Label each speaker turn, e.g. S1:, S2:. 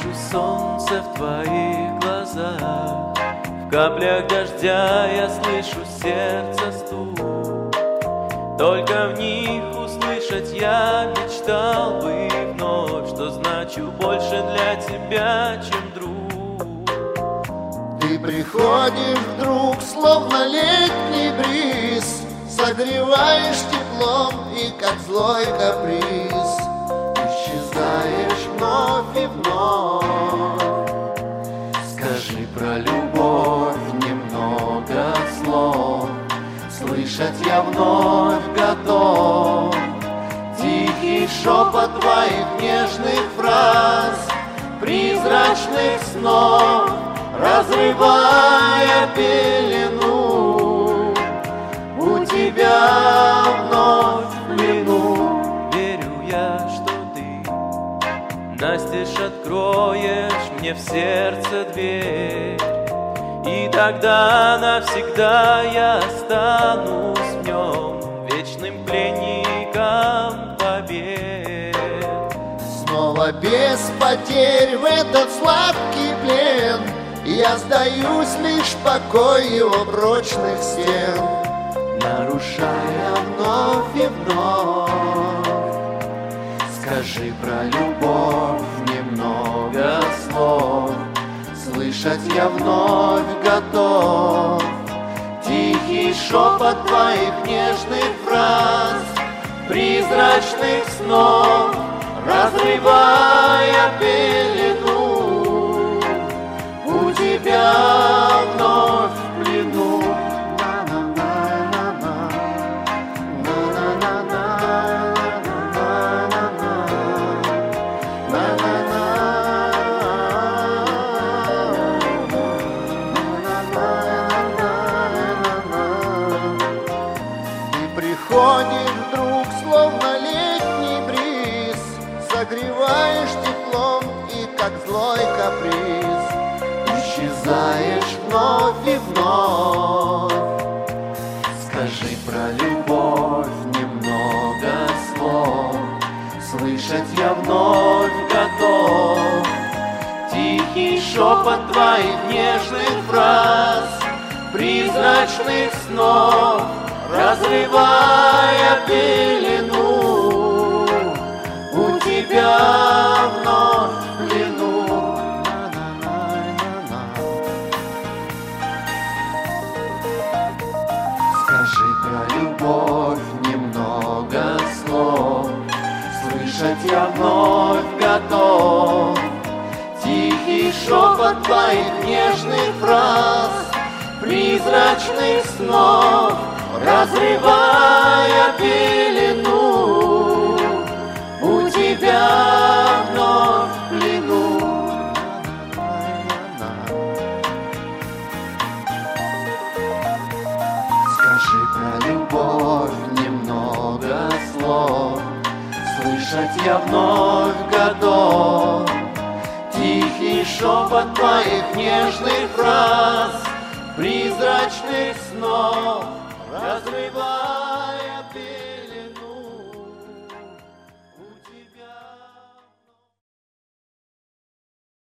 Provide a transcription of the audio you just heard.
S1: вижу солнце в твоих глазах, в каплях дождя я слышу сердце стук. Только в них услышать я мечтал бы вновь, что значу больше для тебя, чем друг.
S2: Ты приходишь вдруг, словно летний бриз, согреваешь теплом и как злой каприз исчезаешь вновь и вновь. Скажи про любовь немного слов, слышать я вновь готов. Тихий шепот твоих нежных фраз, призрачных снов, разрывая пелену, у тебя вновь в плену.
S1: Верю я, что ты настежь откроешь мне в сердце дверь, и тогда навсегда я останусь в нем вечным пленником побед.
S2: Снова без потерь в этот сладкий плен я сдаюсь лишь в покой его прочных стен, нарушая вновь и вновь. Скажи про любовь немного слов, слышать я вновь готов. Тихий шепот твоих нежных фраз, призрачных снов, разрывая пелену, у тебя вновь в плену. Приходишь вдруг, словно летний бриз, согреваешь теплом и как злой каприз исчезаешь вновь и вновь. Скажи про любовь немного слов, слышать я вновь готов. Тихий шепот твоих нежных фраз, призрачных снов, разрывая пелену, у тебя вновь в плену. Скажи про любовь немного слов, слышать я вновь готов. Тихий шепот твоих нежных фраз, призрачных снов, разрывая пелену, у тебя вновь в плену. Скажи про любовь немного слов, слышать я вновь готов. Тихий шепот твоих нежных фраз, призрачных снов, разрывая